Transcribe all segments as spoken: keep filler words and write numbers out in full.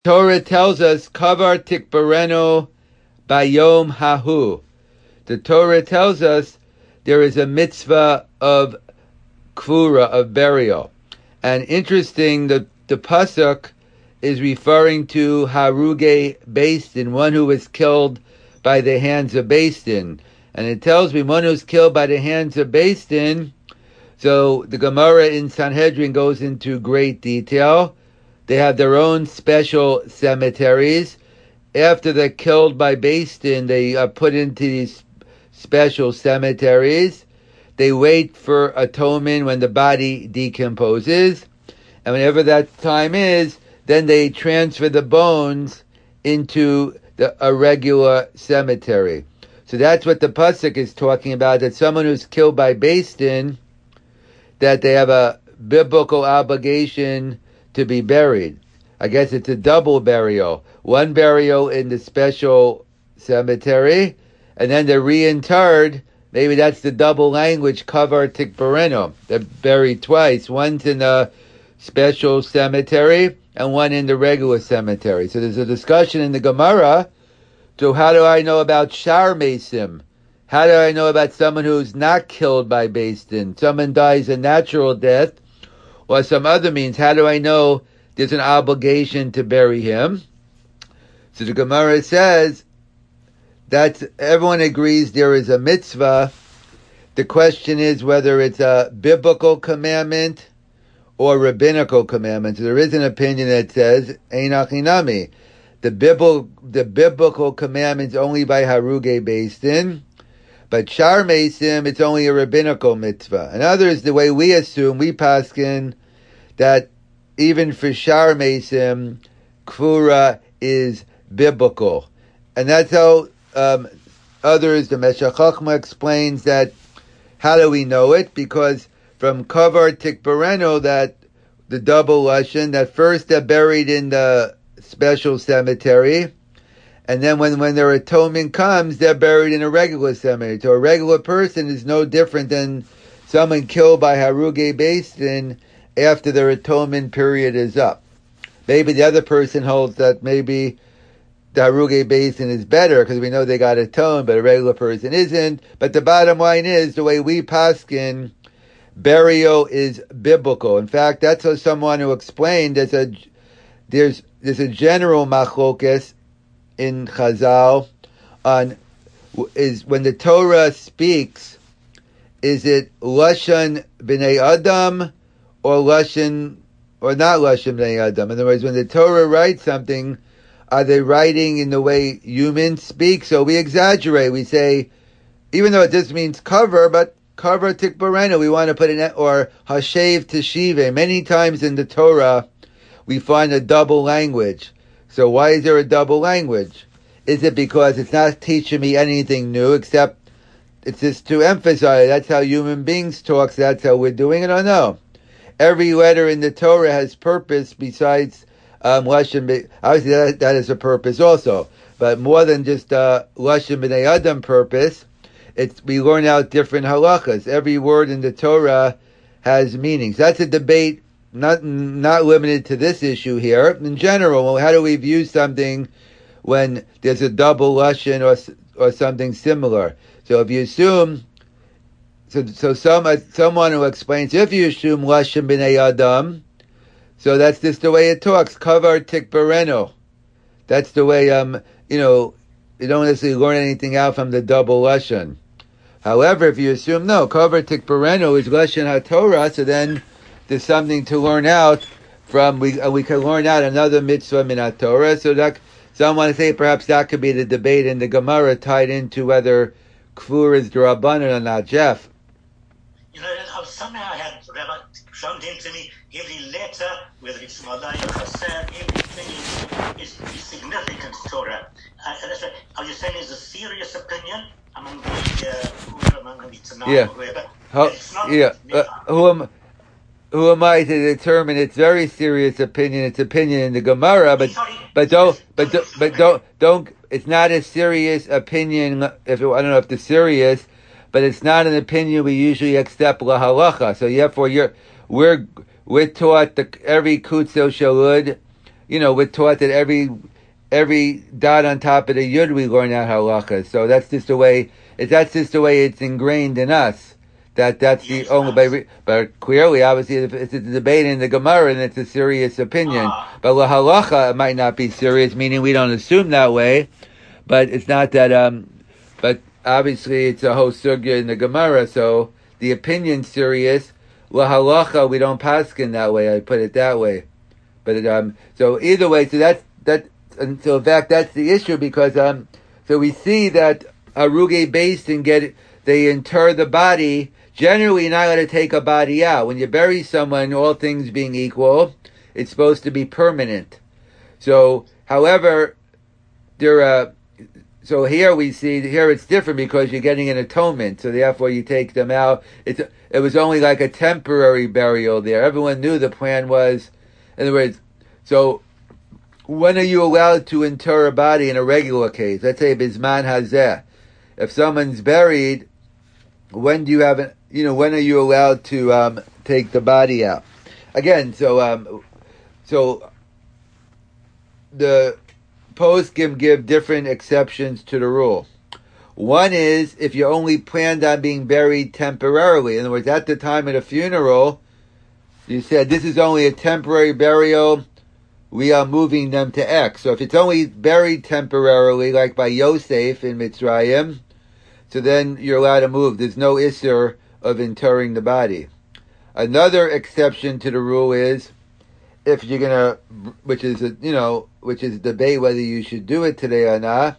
Torah tells us, Kavar tikbareno bayom hahu. The Torah tells us there is a mitzvah of kvura, of burial. And interesting, the, the pasuk is referring to Haruge Beis Din, one who was killed by the hands of Beis Din. And it tells me one who's killed by the hands of Beis Din. So the Gemara in Sanhedrin goes into great detail. They have their own special cemeteries. After they're killed by Beis Din, they are put into these special cemeteries. They wait for atonement when the body decomposes. And whenever that time is, then they transfer the bones into the, a regular cemetery. So that's what the pasuk is talking about, that someone who's killed by Beis Din, that they have a biblical obligation to be buried. I guess it's a double burial. One burial in the special cemetery, and then they're reinterred. Maybe that's the double language, kavar tikbareno. They're buried twice. One's in a special cemetery, and one in the regular cemetery. So there's a discussion in the Gemara. So how do I know about Shar Mesim? How do I know about someone who's not killed by Beis Din? Someone dies a natural death, or some other means. How do I know there's an obligation to bury him? So the Gemara says that everyone agrees there is a mitzvah. The question is whether it's a biblical commandment or rabbinical commandment. So there is an opinion that says, Ein achinami. The biblical, the biblical commandment's only by Haruge Beis Din, but Shar Mesim, it's only a rabbinical mitzvah. And others, the way we assume, we paskin, that even for Shar Mesim, Kvura is biblical. And that's how um, others, the Meshech Chochmah explains that, how do we know it? Because from Kavar Tikbareno, that the double Lashon, that first they're buried in the special cemetery, and then when, when their atonement comes, they're buried in a regular cemetery. So a regular person is no different than someone killed by Haruge Beis Din after their atonement period is up. Maybe the other person holds that maybe the Haruge Beis Din is better because we know they got atoned, but a regular person isn't. But the bottom line is, the way we paskin, burial is biblical. In fact, that's how someone who explained there's a there's there's a general machlokes in Chazal on is when the Torah speaks, is it lashon b'nei adam or lashon or not lashon b'nei adam? In other words, when the Torah writes something, are they writing in the way humans speak? So we exaggerate. We say, even though it just means cover, but cover tikbareno, we want to put in, or hashev teshive. Many times in the Torah, we find a double language. So why is there a double language? Is it because it's not teaching me anything new, except it's just to emphasize that's how human beings talk, so that's how we're doing it, or no? Every letter in the Torah has purpose besides um, Lashon. Obviously that, that is a purpose also, but more than just uh, Lashon B'nei Adam purpose, it's, we learn out different halachas. Every word in the Torah has meanings. That's a debate, not not limited to this issue here. In general, how do we view something when there's a double lashon or or something similar? So if you assume, so so some someone who explains, if you assume lashon b'nei adam, so that's just the way it talks. Kavar tikbareno. That's the way um you know you don't necessarily learn anything out from the double lashon. However, if you assume no, kavar tikbareno is lashon haTorah, so then there's something to learn out from. We uh, we can learn out another mitzvah min haTorah. So that some want to say perhaps that could be the debate in the Gemara tied into whether Kfur is D'Rabbanan or not. Jeff. You know, somehow I had Rabbi shown him to me every letter, whether it's Malay or Chassan, everything is, is, is significant to Torah. Uh, that's right. Are you saying there's a serious opinion among the uh, among the Tanakh yeah. or whoever? How, it's not, yeah. Uh, who am Who am I to determine its very serious opinion? It's opinion in the Gemara, but but don't but don't, but don't don't. It's not a serious opinion. If it, I don't know if it's serious, but it's not an opinion we usually accept la halacha. So therefore, you're we're we're taught the every kutzo shalud. you know, we're taught that every every dot on top of the yud we learn out halacha. So that's just the way. That's just the way it's ingrained in us. That that's the only way. But clearly, obviously, if it's a debate in the Gemara, and it's a serious opinion. But la halacha, it might not be serious, meaning we don't assume that way. But it's not that. Um, but obviously, it's a whole sugya in the Gemara, so the opinion's serious. La halacha, we don't paskin that way. I put it that way. But it, um, so either way, so that's that. And so in fact, that's the issue because um, so we see that Haruge Basin get they inter the body. Generally, you're not going to take a body out. When you bury someone, all things being equal, it's supposed to be permanent. So, however, there uh, so here we see here it's different because you're getting an atonement. So therefore, you take them out. It's it was only like a temporary burial there. Everyone knew the plan was, in other words, so. When are you allowed to inter a body in a regular case? Let's say Bizman Hazeh. If someone's buried, when do you have, an, you know, when are you allowed to um, take the body out? Again, so um, so the poskim give different exceptions to the rule. One is if you only planned on being buried temporarily. In other words, at the time of the funeral, you said this is only a temporary burial. We are moving them to X. So if it's only buried temporarily, like by Yosef in Mitzrayim, so then you're allowed to move. There's no issur of interring the body. Another exception to the rule is if you're gonna, which is a, you know, which is a debate whether you should do it today or not,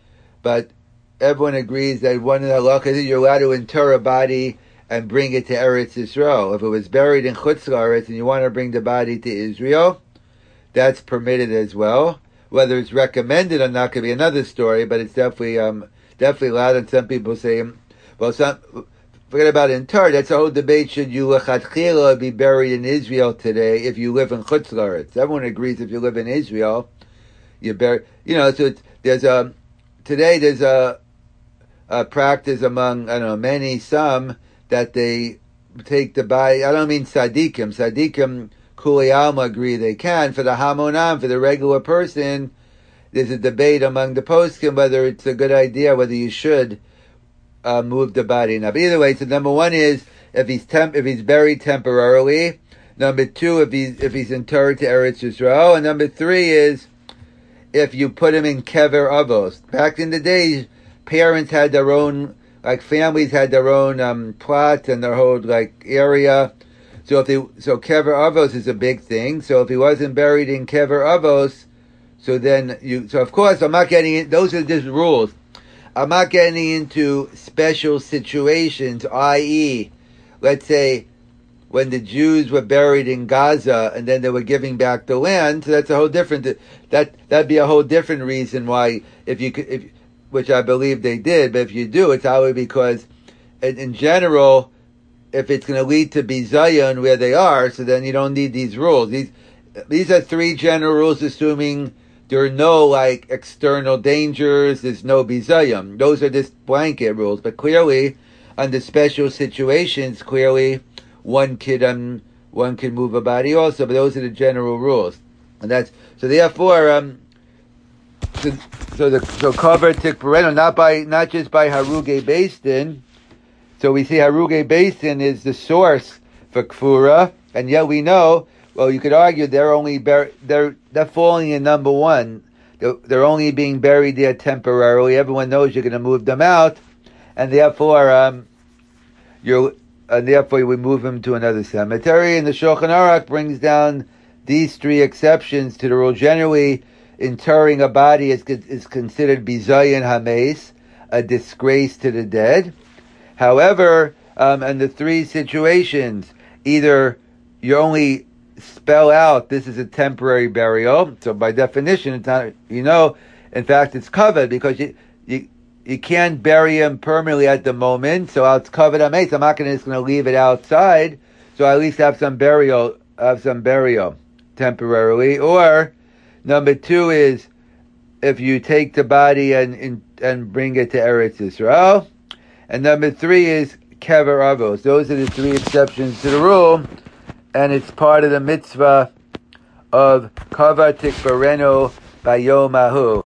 but everyone agrees that one of the halachas is you're allowed to inter a body and bring it to Eretz Yisrael. If it was buried in Chutz La'aretz and you want to bring the body to Israel, that's permitted as well. Whether it's recommended or not could be another story, but it's definitely um, definitely allowed. And some people say, well, some forget about inter. That's a whole debate. Should you lechatchila be buried in Israel today if you live in Chutz La'aretz? Everyone agrees if you live in Israel, you bury. You know, so it's, there's a today there's a, a practice among I don't know many some that they take the body. I don't mean tzaddikim. Tzaddikim. Kuli Alma agree they can. For the Hamonam, for the regular person, there's a debate among the poskim whether it's a good idea, whether you should uh, move the body or not. But either way, so number one is if he's temp- if he's buried temporarily. Number two, if he's if he's interred to Eretz Yisrael, and number three is if you put him in kever avos. Back in the days, parents had their own, like families had their own um, plot and their whole like area. So if they, so kever avos is a big thing. So if he wasn't buried in kever avos, so then you, so of course I'm not getting in, those are just rules. I'm not getting into special situations, that is, let's say when the Jews were buried in Gaza and then they were giving back the land. So that's a whole different, that, that'd be a whole different reason why if you could, if, which I believe they did, but if you do, it's probably because in, in general, if it's going to lead to bizayon where they are, so then you don't need these rules. These these are three general rules, assuming there are no like external dangers. There's no bizayon. Those are just blanket rules. But clearly, under special situations, clearly one could um one could move a body also. But those are the general rules, and that's so. Therefore, um, so, so the so covered tik parental not by not just by haruge beistin. So we see Haruge Basin is the source for Kfura, and yet we know, well, you could argue they're only bur- they're they're falling in number one. They're, they're only being buried there temporarily. Everyone knows you're going to move them out, and therefore, um, you're and therefore we move them to another cemetery. And the Shulchan Aruch brings down these three exceptions to the rule. Generally, interring a body is is considered bizayon hameis, a disgrace to the dead. However, um, in the three situations, either you only spell out this is a temporary burial, so by definition, it's not, you know, in fact, it's covered because you you, you can't bury him permanently at the moment, so it's covered. I'm not going to just going to leave it outside, so I at least have some burial, have some burial temporarily. Or number two is if you take the body and and, and bring it to Eretz Yisrael. And number three is kever avos. Those are the three exceptions to the rule, and it's part of the mitzvah of Kavar Tikbarenu Bayom Ahu.